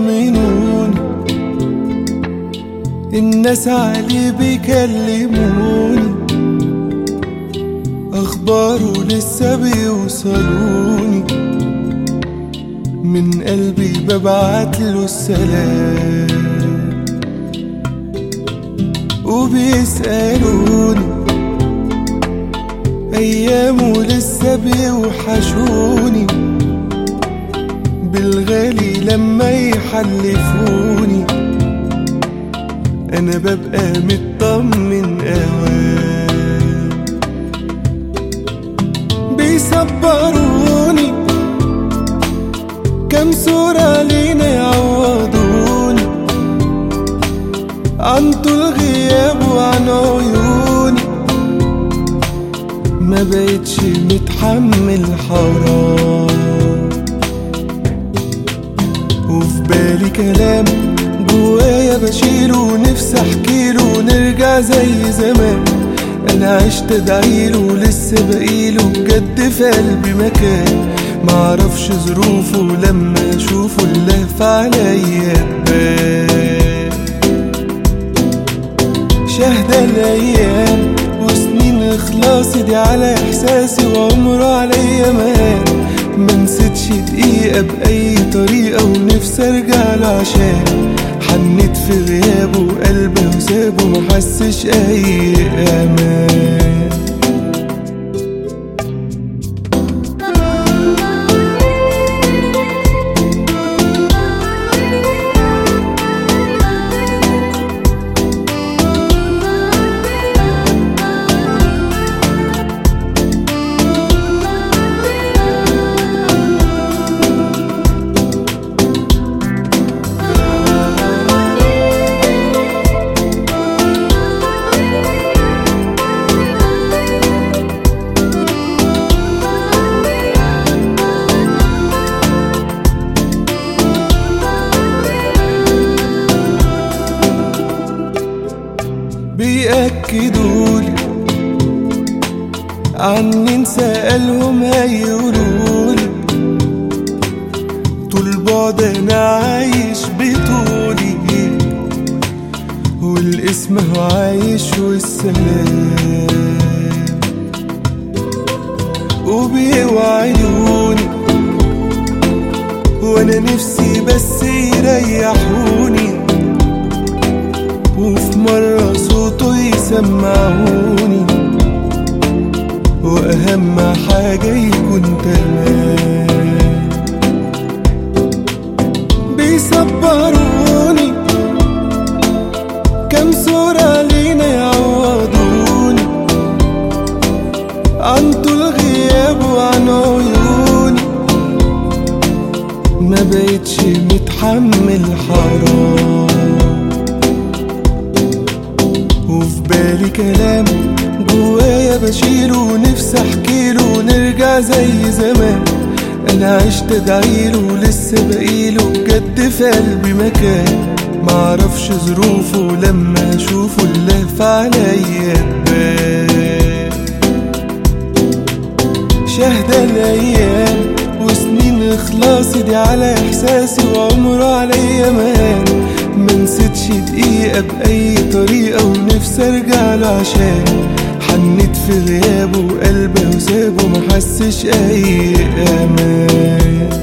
بيطمنوني، الناس عليه بيكلموني، اخباره لسه بيوصلوني، من قلبي ببعتله السلام، وبيسألوني ايامه لسه بيوحشوني، بالغالي لما يحلفوني انا ببقى مطمن اوام. بيصبروني كم صورة لينا يعوضوني عن طول غياب وعن عيوني، ما بقتش متحمل حرام. وفي بالي كلام جوايا بشيله ونفسي احكيله ونرجع زي زمان، انا عشت ادعيله لسه بقيله بجد في قلبي مكان، معرفش ظروفه لما اشوفه اللهف عليا تبان. شاهدة الايام وسنين اخلاصي دي على احساسي وعمره عليا مان، منسيتش دقيقة بأي طريقة ونفسي ارجع له عشان حنيت في غيابه وقلبه وسابه محسش اي امان. بيأكدولي عني نسألهم هيقولولي، طول بعد انا عايش بطولي والاسم هو عايش والسلام. وبيوعدوني وانا نفسي بس يريحوني، وفي مرة صوته يسمعوني، وأهم حاجة يكون تمام. بيصبروني كم صورة لينا يعوضوني عن طول غياب وعن عيوني، ما بقتش متحمل حرام. وفي بالي كلام جوايا بشيله ونفسي احكيله ونرجع زي زمان، انا عشت ادعيله لسه بقيله بجد في قلبي مكان، معرفش ظروفه لما اشوفه اللهف عليا تبان. شاهدة الايام وسنين اخلاصي دي على احساسي وعمره عليا مان، منسيتش دقيقة بأي طريقة ونفسي ارجع له عشان حنيت في غيابه وقلبه وسابه محسش اي امان.